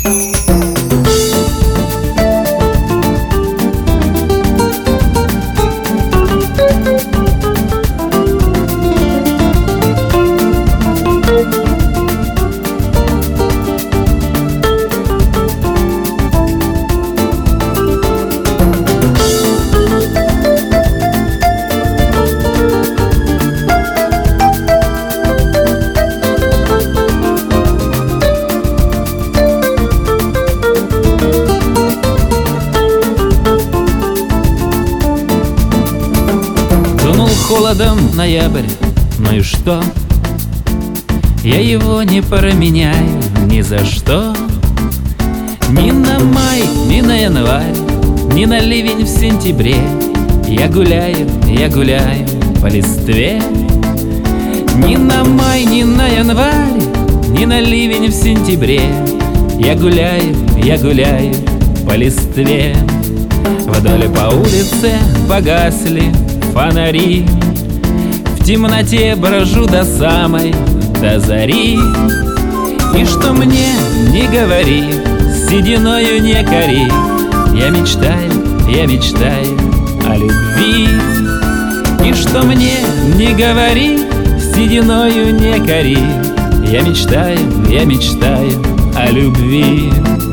Холодом ноябрь, ну и что? Я его не променяю ни за что. Ни на май, ни на январь, ни на ливень в сентябре. Я гуляю по листве. Ни на май, ни на январь, ни на ливень в сентябре. Я гуляю по листве. Вдоль по улице погасли фонари. В темноте брожу до зари. И что мне не говори, сединою не кори. Я мечтаю о любви. И что мне не говори, сединою не кори. Я мечтаю о любви.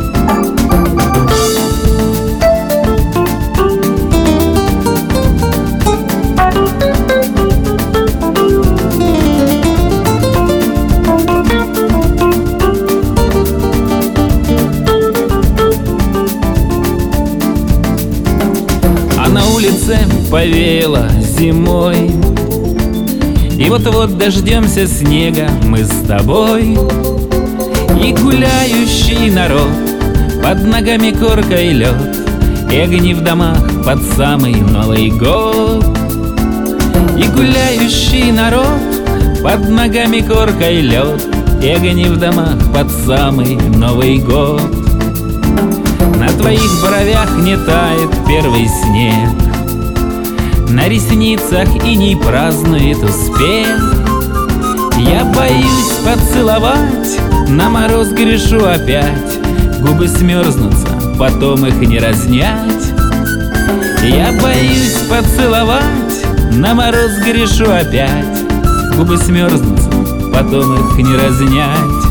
На улице повеяло зимой, и вот-вот дождемся снега мы с тобой. И гуляющий народ, под ногами корка и лед, и огни в домах под самый Новый год. И гуляющий народ, под ногами корка и лед, и огни в домах под самый Новый год. На твоих бровях не тает первый снег, на ресницах иней празднует успех. Я боюсь поцеловать, на мороз грешу опять. Губы смерзнутся, потом их не разнять. Я боюсь поцеловать, на мороз грешу опять. Губы смерзнутся, потом их не разнять.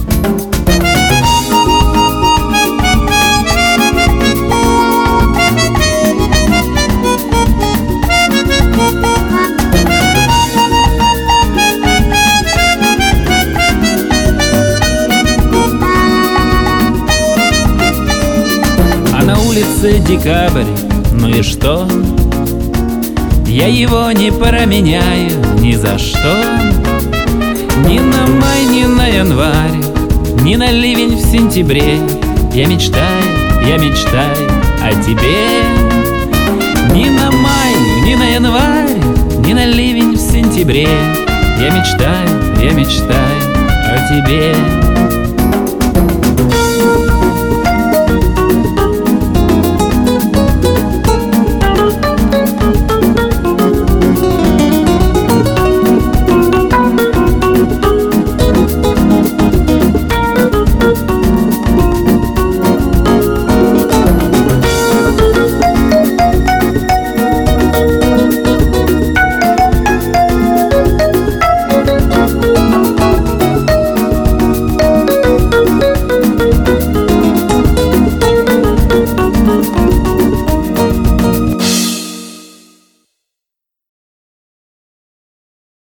На улице декабрь, ну и что? Я его не променяю ни за что. Ни на май, ни на январь, ни на ливень в сентябре. Я мечтаю о тебе. Ни на май, ни на январь, ни на ливень в сентябре. Я мечтаю о тебе.